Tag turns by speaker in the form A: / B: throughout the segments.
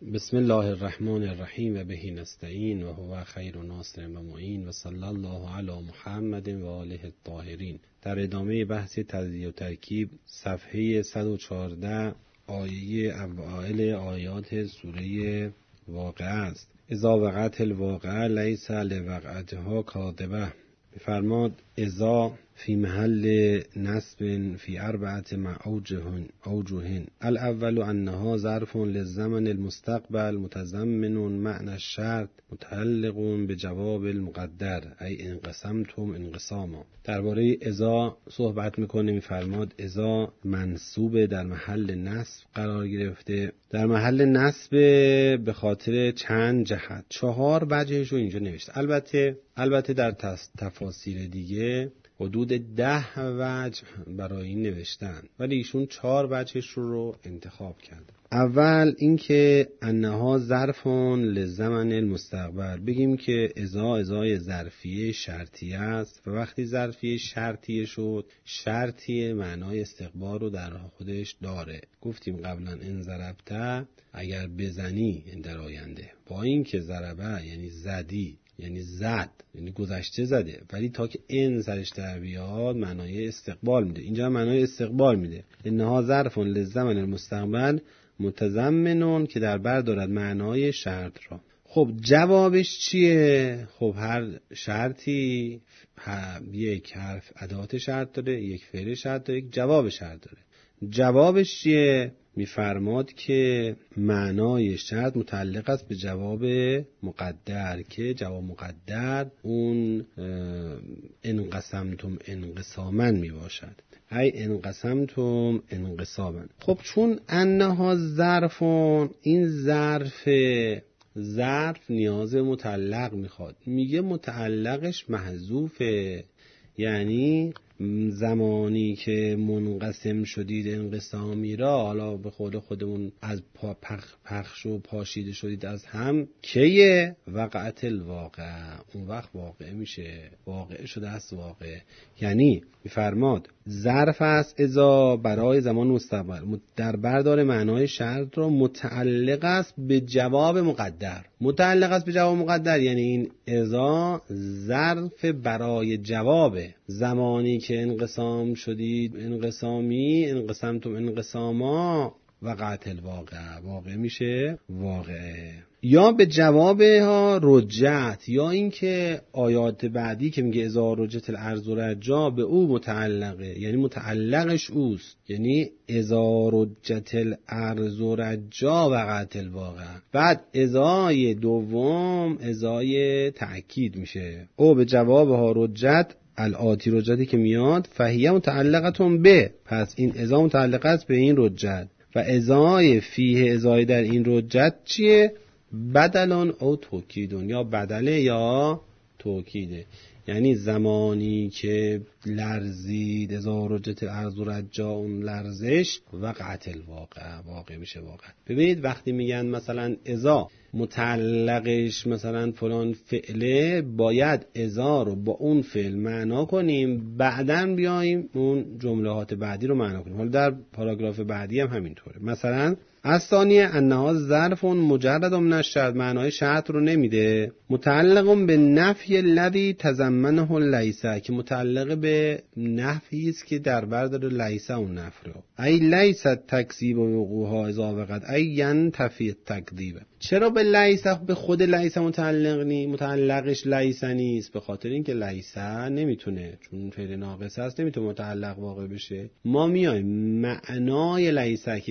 A: بسم الله الرحمن الرحیم و بهی نستعین و هو خیر ناصر و معین و صلی الله علی محمد و آله الطاهرین. در ادامه بحث تجزیه و ترکیب صفحه 114 آیه اوائل آیات سوره واقعه است. اذا وقعت الواقعه لیس لوقعتها کاذبه. فرماد اذا فی محل نصب فی اربعه اوجه. الاول انها ظرف للزمن المستقبل متضمن معنى الشرط متعلق بجواب المقدر ای انقسمتم انقساما. درباره اذا صحبت میکنه. میفرماد اذا منصوب در محل نصب قرار گرفته. در محل نصب به خاطر چند جهت، 4 وجهش رو اینجا نوشته. البته در تفاسیر دیگه حدود 10 وجه برای این نوشتن، ولی ایشون 4 وجهش رو انتخاب کرد. اول اینکه انها ظرفون لزمن المستقبل، بگیم که ازای ظرفیه شرطیه است و وقتی ظرفیه شرطیه شد، شرطیه معنای استقبال رو در خودش داره. گفتیم قبلا ان ضربته اگر بزنی این در آینده، با این که ضربه یعنی زدی یعنی زد یعنی گذشته زده، ولی تا که این سرش در بیاد معنای استقبال میده. اینجا معنای استقبال میده. انها ظرف للزمن المستقبل متضمن که در بر دارد معنای شرط را. خب جوابش چیه؟ خب هر شرطی یک حرف ادات شرط داره، یک فعل شرط داره، یک جواب شرط داره. جوابش چیه؟ میفرماد که معنای شرط متعلق است به جواب مقدر، که جواب مقدر اون انقسمتم انقساما می باشد. ای انقسمتم انقساما. خب چون انها ظرفون، این ظرف نیاز متعلق میخواد. میگه متعلقش محذوفه، یعنی زمانی که منقسم شدید انقسامی را، حالا به قول خودمون از پخش و پاشیده شدید از هم، کیه؟ وقعت الواقع، اون وقت واقع میشه، واقع شده است واقع. یعنی میفرماد ظرف است اذا برای زمان مستقبل در بردار معنای شرط را متعلق است به جواب مقدر. متعلق است به جواب مقدر یعنی این اذا ظرف برای جواب. زمانی که انقسام شدید انقسامی، انقسمتم انقساما، وقعت الواقع، واقع میشه واقعه. یا به جواب ها رجعت، یا اینکه آیات بعدی که میگه اذا رجت الارض رجا به او متعلقه، یعنی متعلقش اوست، یعنی اذا رجت الارض رجا وقعت الواقع. بعد ازای دوم ازای تأکید میشه. او به جواب ها رجت الآتی، رجتی که میاد، فهیه متعلقتون به، پس این ازا متعلق است به این رجت. و ازای فیه، ازای در این رجت چیه؟ بدلون او توکیدون، یا بدله یا توکیده. یعنی زمانی که لرزید اذا رجت الارض رجا، اون لرزش وقعت الواقع، واقع میشه واقع. ببینید وقتی میگن مثلا اذا متعلقش مثلا فلان فعله، باید اذا رو با اون فعل معنا کنیم، بعدن بیاییم اون جملات بعدی رو معنا کنیم. حالا در پاراگراف بعدی هم همینطوره. مثلا الثانیه انها ظرف مجرد من الشرط، معنای شرط رو نمیده. متعلق به نفی الذی تضمنه لیس، که متعلق به نفی است که در بر داره لیس اون نفی رو. ای لیس تکذیب وقوعها اذا وقعت ای ینتفی التکذیب. چرا به لیس، به خود لیس متعلق نی؟ متعلقش لیس نیست، به خاطر اینکه لیس نمیتونه، چون فعل ناقص است نمیتونه متعلق واقع بشه. ما میایم معنای لیس که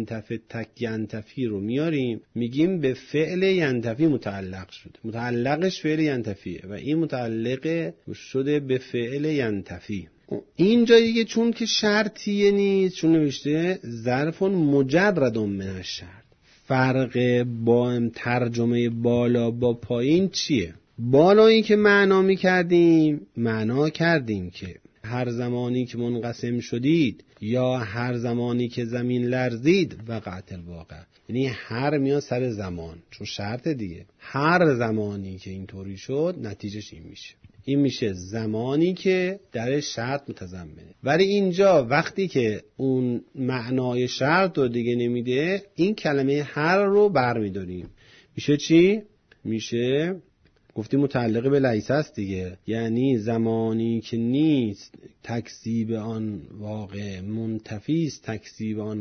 A: ینتفی رو میاریم، میگیم به فعل ینتفی متعلق شده، متعلقش فعل ینتفیه و این متعلق شده به فعل ینتفی. اینجا دیگه چون که شرطیه نیست، چون نوشته ظرف مجرد من الشرط. فرق با ترجمه بالا با پایین چیه؟ بالایی که معنا کردیم که هر زمانی که منقسم شدید یا هر زمانی که زمین لرزید وقعت الواقع، یعنی هر میاد سر زمان، چون شرط دیگه، هر زمانی که اینطوری شد نتیجهش این میشه. این میشه زمانی که در شرط متضمنه. ولی اینجا وقتی که اون معنای شرط رو دیگه نمیده، این کلمه هر رو برمیداریم. میشه چی؟ میشه گفتیم متعلق به لیس است دیگه، یعنی زمانی که نیست تکذیب آن واقع، منتفی است تکذیب آن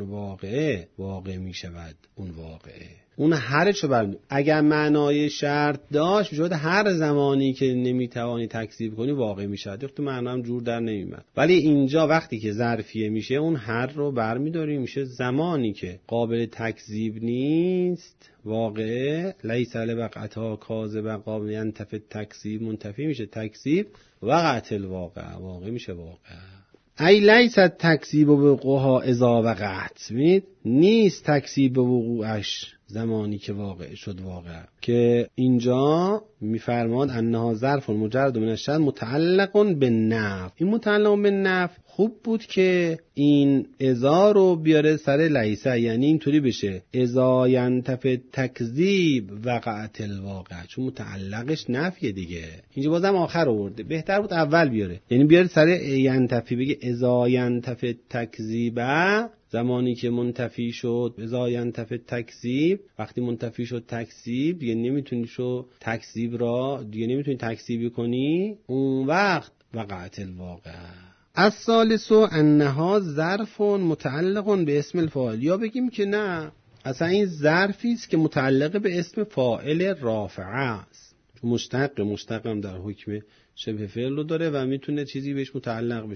A: واقع می شود اون واقعه. اون هر چه برد اگر معنای شرط داشت میشود هر زمانی که نمیتوانی تکذیب کنی واقع می شود. تو معنا هم جور در نمیاد. ولی اینجا وقتی که ظرفیه میشه اون هر رو برمیداری، میشه زمانی که قابل تکذیب نیست واقع، لیس لوقعتها کاذب قابل ینتفی تکذیب، منتفی میشه تکذیب، وقعت الواقع میشه واقع. ای لیس تکذیب وقوعها اذا وقعت، نیست تکذیب وقوعش زمانی که واقع شد واقع. که اینجا میفرماد انها ظرف مجرد من الشرط متعلق بالنفی. این متعلق بالنفی خوب بود که این اذا رو بیاره سر لیسه، یعنی اینطوری بشه اذا ینتفی تکذیب وقعت الواقع، چون متعلقش نفیه دیگه. اینجا بازم آخر آورده، بهتر بود اول بیاره، یعنی بیاره سر ینتفی، بگه اذا ینتفی تکذیب زمانی که منتفی شد، اذا ینتفی تکذیب، وقتی منتفی شد تکذیب دیگه نمیتونی شو تکذیب را دیگه نمیتونی تکذیبی کنی، اون وقت وقعت الواقع. الثالث انها ظرف متعلق به اسم الفاعل، یا بگیم که نه اصلا این ظرفی است که متعلق به اسم فاعل رافعه است، چون مشتق هم در حکم شبه فعل رو داره و میتونه چیزی بهش متعلق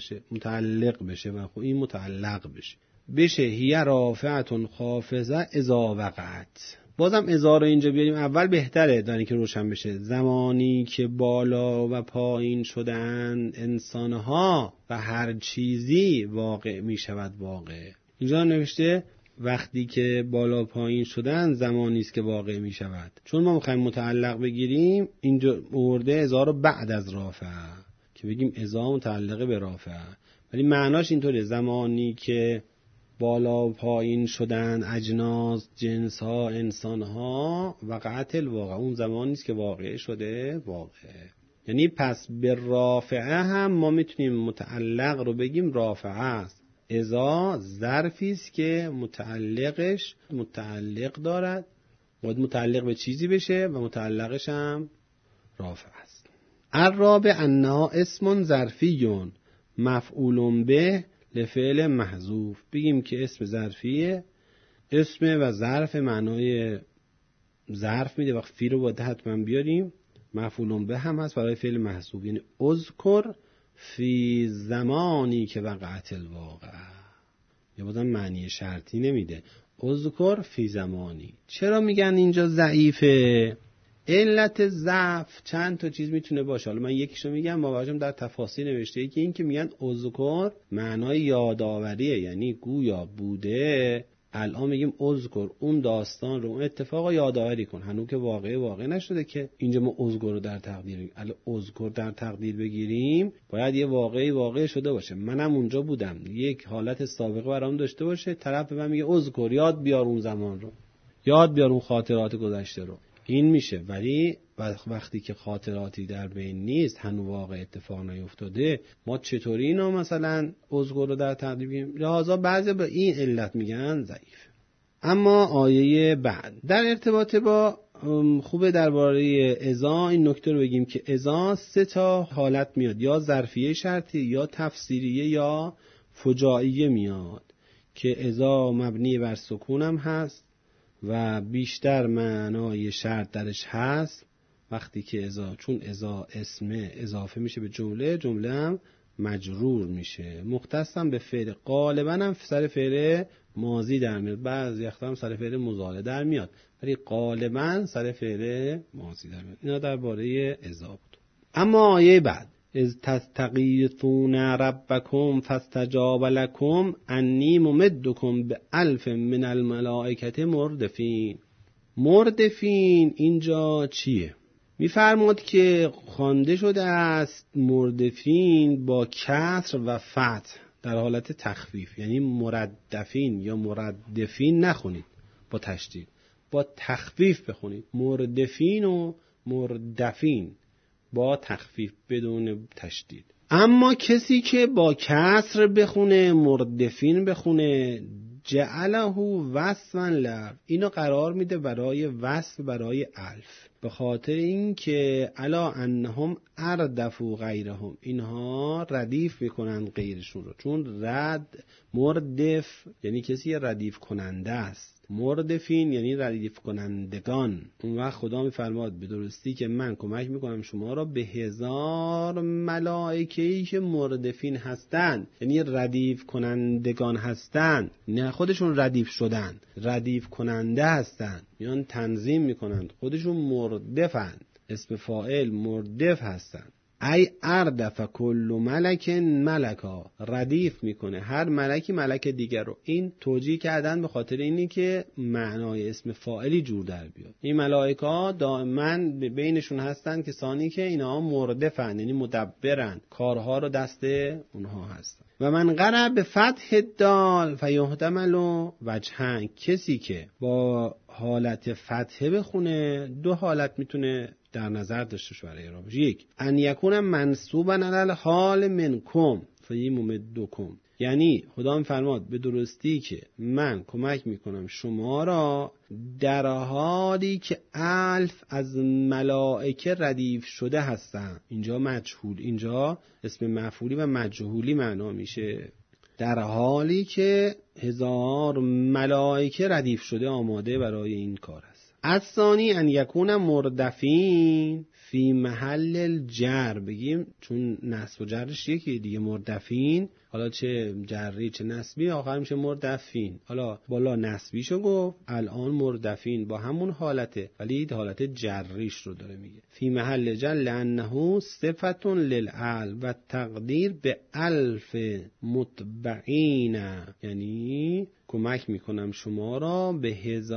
A: بشه و خب این متعلق بشه هی رافعه خافضه اذا وقعت. بازم اذا رو اینجا بیاریم اول بهتره دانی که روشن بشه. زمانی که بالا و پایین شدن انسانها و هر چیزی واقع می شود واقع. اینجا نوشته وقتی که بالا پایین شدن زمانی است که واقع می شود. چون ما میخوایم متعلق بگیریم اینجا مورد اذا رو بعد از رافعه که بگیم اذا متعلق به رافعه، ولی معناش اینطوره زمانی که بالا و پایین شدن اجناس، جنس ها، انسان ها، وقعت الواقع، اون زمانی است که واقع شده واقع. یعنی پس به رافعه هم ما میتونیم متعلق رو بگیم رافعه است. اذا ظرفی است که متعلقش متعلق دارد، باید متعلق به چیزی بشه و متعلقش هم رافع است. الرابع انها اسم ظرفیون مفعول به لفعل محذوف. بگیم که اسم ظرفیه، اسم و ظرف معنای ظرف میده، وقت فی رو باید حتما بیاریم، مفعول به هم هست برای فعل محذوف، یعنی اذکر فی زمانی که وقعت الواقع. یا بازم معنی شرطی نمیده، اذکر فی زمانی. چرا میگن اینجا ضعیفه؟ علت ضعف چند تا چیز میتونه باشه، حالا من یکیشو میگم، ما واجم در تفاصیل نوشته که این که میگن اذکر معنای یادآوریه، یعنی گویا بوده الان میگیم اذکر اون داستان رو، اون اتفاق رو یادآوری کن، هنوز که واقع نشده که اینجا ما اذکر رو در تقدیر بگیریم. الان اذکر در تقدیر بگیریم باید یه واقع شده باشه، منم اونجا بودم، یک حالت سابقه برام داشته باشه، طرف به من میگه اذکر، یاد بیار اون زمان رو، یاد بیار اون خاطرات گذشته رو، این میشه. ولی وقتی که خاطراتی در بین نیست، هنوز واقع اتفاق نیفتاده، ما چطوری اینا مثلا اذکر رو در تقدیر بگیریم؟ لحاظا بعضی به این علت میگن ضعیف. اما آیه بعد در ارتباط با خوبه درباره اذا این نکته رو بگیم که اذا 3 تا حالت میاد، یا ظرفیه شرطی، یا تفسیریه، یا فجائیه میاد، که اذا مبنی بر سکون هم هست و بیشتر معنای شرط درش هست. وقتی که اذا، چون اذا اسم اضافه میشه به جمله هم مجرور میشه، مختص هم به فعل، غالبا هم سر فعل ماضی در میاد، بعضی وقتا هم سر فعل مضارع در میاد، ولی غالبا سر فعل ماضی در میاد. اینا درباره اذا بود. اما آیه بعد اذ تستغیثون ربکم فاستجاب لکم انی ممدکم ب1000 من الملائکه مردفین اینجا چیه؟ میفرماد که خوانده شده است مردفین با کسر و فتح در حالت تخفیف، یعنی مردفین یا مردفین نخونید با تشدید، با تخفیف بخونید، مردفین و مردفین، با تخفیف بدون تشدید. اما کسی که با کسر بخونه، مردفین بخونه، جعله وصفا لف، اینو قرار میده برای وصف برای الف، به خاطر اینکه الا انهم اردفوا غیرهم، اینها ردیف میکنن غیرشون رو. چون مردف یعنی کسی ردیف کننده است، مردفین یعنی ردیف کنندگان. اون وقت خدا میفرماد به درستی که من کمک میکنم شما را به 1000 ملائکه‌ای که مردفین هستند، یعنی ردیف کنندگان هستند، نه خودشون ردیف شدن، ردیف کننده هستند، میان تنظیم میکنند، خودشون مردفند، اسم فاعل مردف هستند. ای اردف کل ملک ملکا، ردیف میکنه هر ملکی ملک دیگر رو. این توجیه کردن به خاطر اینی که معنای اسم فاعلی جور در بیاد. این ملائکه دائما بینشون هستن کسانی که اینها مردفن، یعنی مدبرن، کارها رو دست اونها هستن. و من قرأ به فتح دال فیحتمل وجهن، کسی که با حالت فتحه بخونه دو حالت میتونه در نظر داشته باشه برای اعرابش. یک، ان یکون منصوبا علی الحال منکم فیممدکم، یعنی خدا میفرماد به درستی که من کمک میکنم شما را در حالی که الف از ملائکه ردیف شده هستن. اینجا مجهول، اینجا اسم مفعولی و مجهولی معنا میشه. در حالی که 1000 ملائکه ردیف شده آماده برای این کار هست. از ثانی ان یکون مردفین فی محل الجر، بگیم چون نصب و جرش یکی دیگه، مردفین حالا چه جری چه نسبی آخر میشه مردفین. حالا بالا نسبیشو گفت، الان مردفین با همون حالته ولی حالت جریش رو داره میگه. فی محل جر لانه صفت للعل و تقدیر به الف متبعین، یعنی کمک میکنم شما را به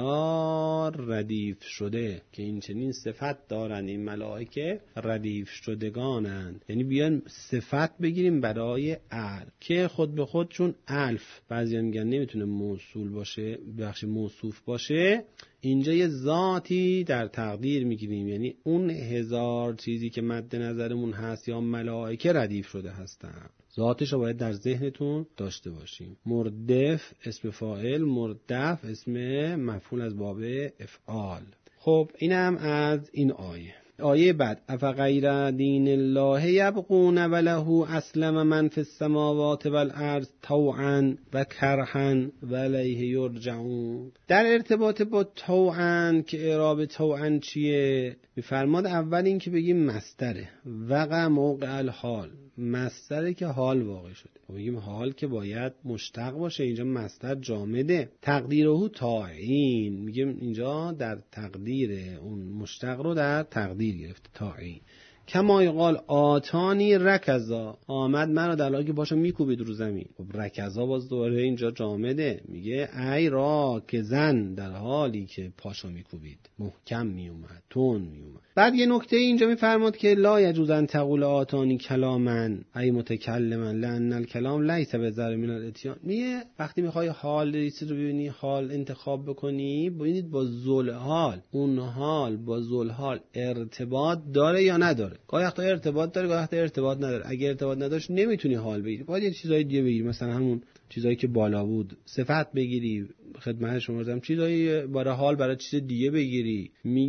A: 1000 ردیف شده که این چنین صفت دارن، این ملائکه ردیف شدگانند. یعنی بیان صفت بگیریم برای ال که خود به خود، چون الف بعضی میگن نمیتونه موصول باشه، بخش موصوف باشه، اینجا یه ذاتی در تقدیر میگیریم، یعنی اون 1000 چیزی که مد نظرمون هست یا ملائکه ردیف شده هستن، ذاتش رو باید در ذهنتون داشته باشیم. مردف اسم فاعل، مردف اسم مفعول از باب افعال. خب اینم از این آیه. آیه بعد افغیر دین الله یبغون وله اسلم من فی السماوات والارض طوعا و کرها و الیه یرجعون. در ارتباط با طوعا که اعراب طوعا چیه؟ میفرماد اول این که بگیم مصدره، وقع موقع الحال، مصدره که حال واقع شده. بگیم حال که باید مشتق باشه، اینجا مصدر جامده. تقدیره طاعین، میگیم اینجا در تقدیر اون مشتق رو در تقدیر گرفته طاعین. کما یقال آتانی رکزا، آمد منو در حالی که پاشو میکوبید رو زمین. خب رکزا باز دوباره اینجا جامده، میگه ای راکزن، در حالی که پاشو میکوبید محکم میومد، تون میومد. بعد یه نکته اینجا میفرماد که لا یجوز ان تقول آتانی کلامن ای متکلما لان الکلام لیس بذر من الاتیان. میگه وقتی میخوای حال چیزی رو ببینی، حال انتخاب بکنی، ببینید با ذل حال، اون حال با ذل حال ارتباط داره یا نداره. گاهی وقتا ارتباط داره، گاهی وقتا ارتباط نداره. اگه ارتباط نداشت نمیتونی حال بگیری، باید یه چیزای دیگه بگیری، مثلا همون چیزایی که بالا بود صفت بگیری. خدمت شما گفتم چیزایی برای حال برای چیز دیگه بگیری.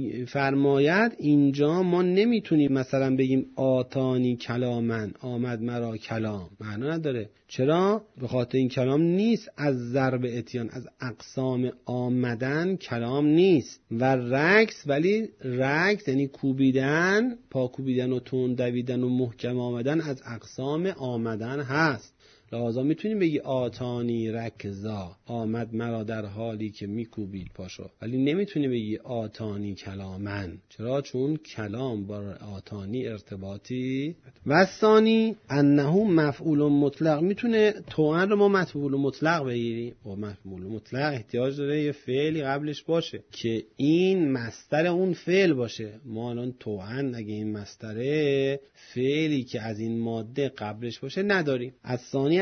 A: فرماید اینجا ما نمیتونیم مثلا بگیم آتانی کلامن، آمد مرا کلام، معنا نداره. چرا؟ به خاطر این کلام نیست از ضرب اتیان، از اقسام آمدن کلام نیست. و رکس، ولی رکس یعنی کوبیدن، پا کوبیدن و تون دویدن و محکم آمدن از اقسام آمدن هست. لازم میتونیم بگی آتانی رکزا، آمد مرا در حالی که میکوبید پاشو، ولی نمیتونی بگی آتانی کلامن. چرا؟ چون کلام با آتانی ارتباطی. و ثانی انه مفعول مطلق، میتونه توان رو ما مفعول مطلق بگیریم. با مفعول مطلق احتیاج داره یه فعلی قبلش باشه که این مصدر اون فعل باشه. ما الان توان اگه این مصدره فعلی که از این ماده قبلش باشه نداریم. از ثانی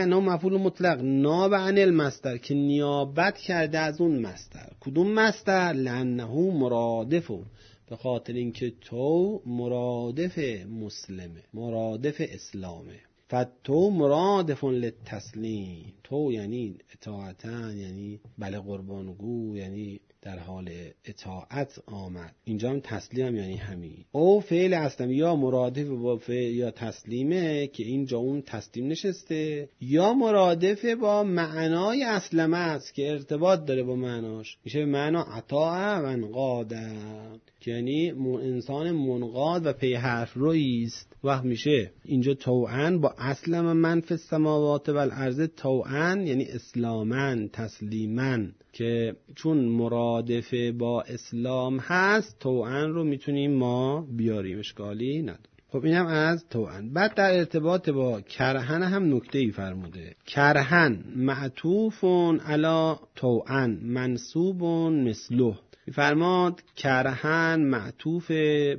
A: انه مفعول مطلق ناب عن المصدر، که نیابت کرده از اون مصدر. کدوم مصدر؟ لانه مرادف، به خاطر اینکه تو مرادف مسلمه، مرادف اسلامه. فتو مرادف للتسلیم، تو یعنی اطاعتن، یعنی بله قربانگو، یعنی در حال اطاعت آمد. اینجا هم تسلیم هم یعنی همین. او فعل اصلا یا مرادف با فعل یا تسلیمه که اینجا اون تسلیم نشسته، یا مرادف با معنای اسلمه است که ارتباط داره با معناش، میشه به معنا اطاع و انقاده، که یعنی انسان منقاد و پی حرف رویی است. وقت میشه اینجا توعن با اسلم من فی السماوات و الارض، توعن یعنی اسلامن، تسلیمن، که چون مرادف با اسلام هست توعن رو میتونیم ما بیاریم، اشکالی نداره. خب اینم از توعن. بعد در ارتباط با کرهن هم نکته‌ای فرموده. کرهن معطوف علی توعن منصوب مثله. فرماد کرهن معطوف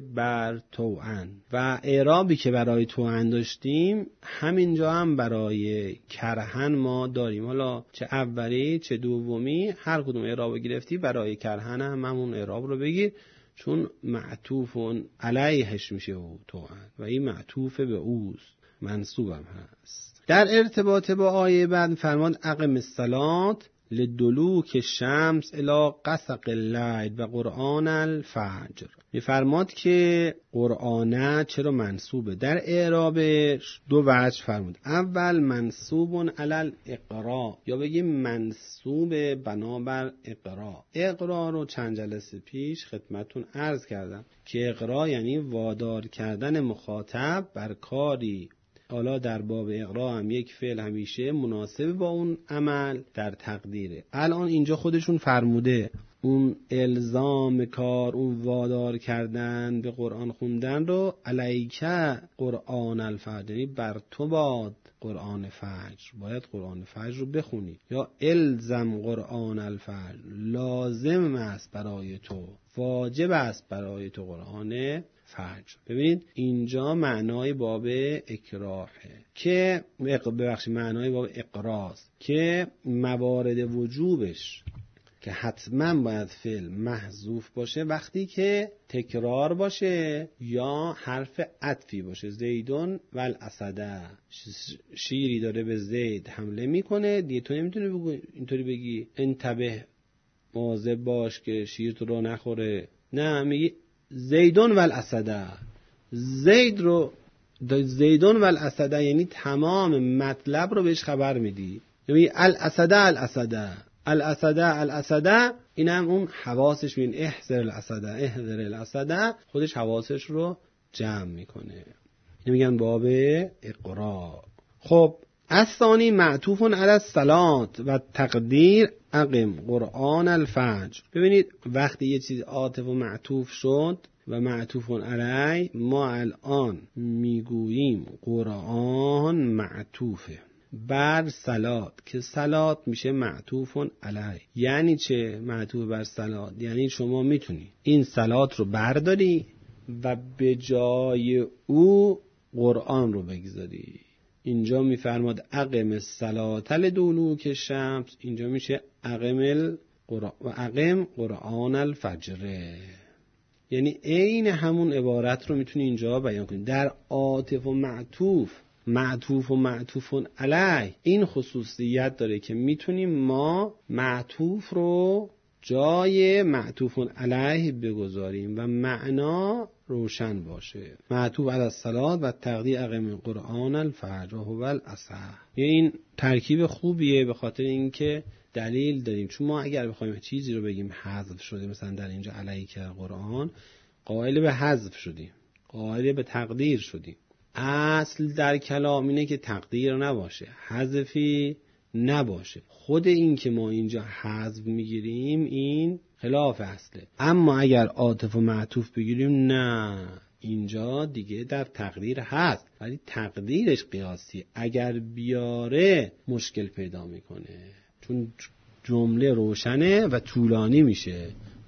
A: بر توعن، و اعرابی که برای توعن داشتیم همینجا هم برای کرهن ما داریم. حالا چه اولی چه دومی هر کدوم اعراب گرفتی برای کرهن هم همون اعراب رو بگیر، چون معطوف علیهش میشه او توعن و این معطوف به اوست، منصوبم هست. در ارتباط با آیه بعد فرماد اقم الصلاة لدلوک الشمس الی غسق اللیل و قرآن الفجر. میفرماد که قرآنه چرا منصوبه؟ در اعرابش دو وجه فرمود. اول منصوب علی الاقرا، یا بگیم منصوب بنابر اقرا. اقرا رو چند جلسه پیش خدمتون عرض کردم که اقرا یعنی وادار کردن مخاطب بر کاری. حالا در باب اقرا هم یک فعل همیشه مناسب با اون عمل در تقدیره. الان اینجا خودشون فرموده اون الزام کار، اون وادار کردن به قرآن خوندن رو علیکه قرآن الفجر، یعنی بر تو باد قرآن فجر، باید قرآن فجر رو بخونی. یا الزم قرآن الفجر، لازم است برای تو، واجب است برای تو قرآن فجر. ببینید اینجا معنای باب اکراهه که معنای باب اقراست که موارد وجوبش که حتما باید فعل محذوف باشه وقتی که تکرار باشه یا حرف عطفی باشه. زیدون و الاسده، شیری داره به زید حمله میکنه دیگه، تو نمیتونی اینطوری بگی انتبه مواظب باش که شیر تو رو نخوره، نه، میگی زیدون و الاسده. زیدون و الاسده یعنی تمام مطلب رو بهش خبر میدی، یعنی الاسده اینم اون حواسش میگن احذر الاسده، خودش حواسش رو جمع میکنه. میگن باب اقرا. خب الثانی معطوف علی الصلاة و تقدیر اقم قرآن الفجر. ببینید وقتی یه چیز عاطف و معطوف شد و معطوف علی، ما الان میگوییم قرآن معطوفه بر صلات، که صلات میشه معطوف علی. یعنی چه معطوف بر صلات؟ یعنی شما میتونی این صلات رو برداری و به جای او قرآن رو بگذاری. اینجا میفرماد اقم الصلاة لدلوک الشمس، اینجا میشه اقم قرآن الفجر. یعنی عین همون عبارت رو میتونی اینجا بیان کنی. در عاطف و معطوف علی این خصوصیت داره که میتونیم ما معطوف رو جای معطوف علیه بگذاریم و معنا روشن باشه. معطوف علی الصلاة و تقدیر اقم قرآن الفجر هو الاصح. این ترکیب خوبیه به خاطر اینکه دلیل داریم. چون ما اگر بخوایم چیزی رو بگیم حذف شده، مثلا در اینجا علیک قرآن، قائل به حذف شدیم، قائل به تقدیر شدیم. اصل در کلام اینه که تقدیر نباشه، حذفی نباشه. خود این که ما اینجا حذف میگیریم این خلاف اصله. اما اگر عاطف و معطوف بگیریم نه، اینجا دیگه در تقدیر هست ولی تقدیرش قیاسی، اگر بیاره مشکل پیدا میکنه چون جمله روشنه و طولانی میشه.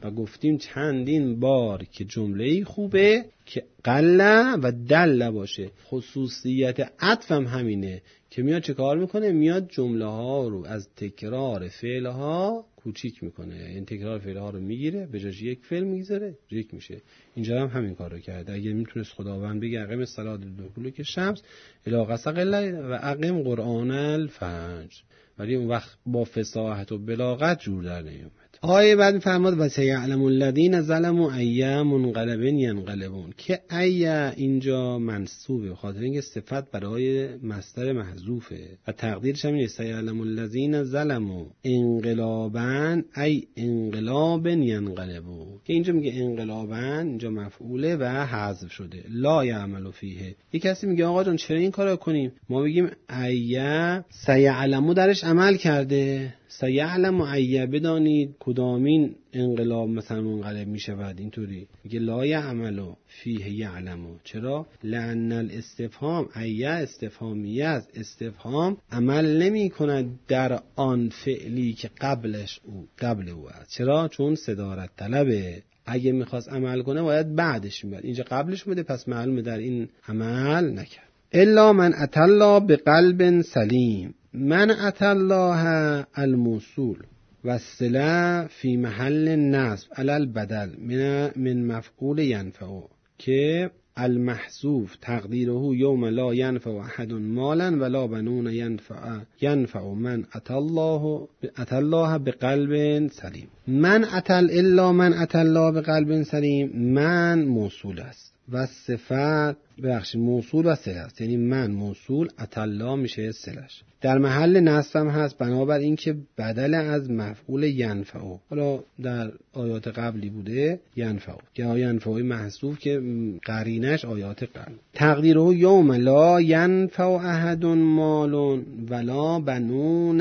A: و گفتیم چندین بار که جمله‌ای خوبه که قله و دل باشه. خصوصیت عطف هم همینه که میاد چه کار میکنه؟ میاد جمله ها رو از تکرار فعل ها کوچیک میکنه. این تکرار فعل ها رو میگیره، به جاش یک فعل میذاره، یک میشه. اینجا هم همین کار رو کرده. اگه میتونست خداوند بگه اقیم الصلاة لدلوک الشمس الی غسق الليل و اقیم قرآن الفجر، ولی اون وقت با فصاحت و بلاغت جور در نیومد. آیه بعد فرماد و سیعلم الذین ظلموا ای منقلب ینقلبون، که ای اینجا منصوبه به خاطر اینکه صفت برای مصدر محذوفه و تقدیرش هم اینه سیعلم الذین ظلموا انقلابا ای انقلاب ینقلبون، که اینجا میگه انقلابا، اینجا مفعوله و حذف شده. لا یعمل فیه. یک کسی میگه آقا جان چرا این کارو کنیم؟ ما بگیم ای سیعلمو درش عمل کرده، سیعلم و ای بدانید کدامین انقلاب مثلا منقلب می شود. اینطوری میگه لا یعملو فیه یعلمو. چرا؟ لأن الاستفهام ای استفهامیه است. استفهام عمل نمی کند در آن فعلی که قبل او است. چرا؟ چون صدارت طلبه. اگه میخواست عمل کنه باید بعدش میاد، اینجا قبلش بوده، پس معلومه در این عمل نکرد. الا من اتى الله بقلب سلیم. من اتى الله الموصول و الصله فی محل نصب علی البدل من مفعول ینفع، که المحذوف تقدیره یوم لا ینفع احد مالا ولا بنون ینفع من اتى الله بقلب سلیم. من اتى الا من اتى الله بقلب سلیم، من موصول است و صفت موصول و صله است، یعنی من موصول، اتى الله میشه صله‌اش، در محل نصب هم هست بنابر اینکه بدل از مفعول ینفع. حالا در آیات قبلی بوده ینفع، که ینفع محذوف که قرینش آیات قبل. تقدیره یوم لا ینفع احد مال ولا بنون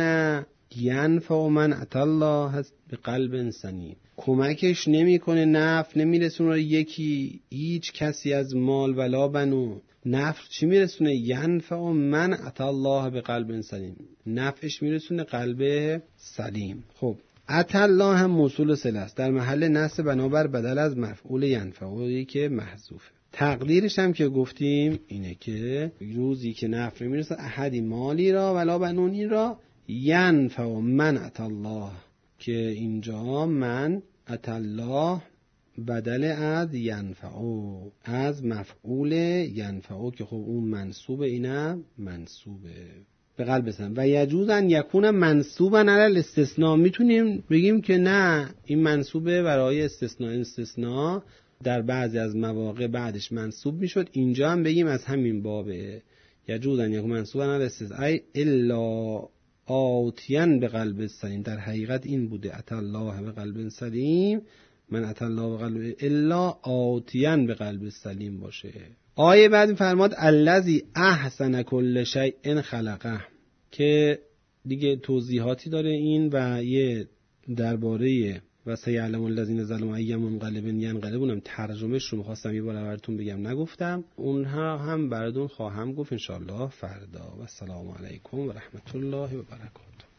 A: ینفع من اتى الله بقلب سلیم. کمکش نمیکنه، نفع نمیرسونه یکی هیچ کسی از مال ولا بنون. نفع چی میرسونه؟ ینفع من اتى الله بقلب سلیم، نفعش میرسونه قلب سلیم. خب اتى الله هم موصول صله است، در محل نصب بنابر بدل از مفعول ینفعی که محذوفه. تقدیرش هم که گفتیم اینه که روزی که نفع نمیرسه احدی مالی را ولا بنونی را، ینفع من اتى الله، که اینجا من اتى الله بدل از ینفعو، از مفعول ینفعو که خب اون منصوبه، اینم منصوبه به قلب سلیم. و یجوز ان یکون منصوبا علی الاستثناء. میتونیم بگیم که نه این منصوبه برای استثناء در بعضی از مواقع بعدش منصوب میشد. اینجا هم بگیم از همین بابه، یجوز ان یکون منصوبا علی الاستثناء الا آتین به قلب سلیم. در حقیقت این بوده اتى الله به قلب سلیم، من اتى الله به قلب الا آتین به قلب سلیم باشه. آیه بعد فرماد الذی احسن کل شیء خلقه، که دیگه توضیحاتی داره این و یه درباره و سیعلم الذین ظلموا ای منقلب ینقلبون هم ترجمهش رو می‌خواستم یه بار براتون بگم نگفتم، اونها هم براتون خواهم گفت ان شاء الله فردا. و السلام علیکم و رحمت الله و برکاته.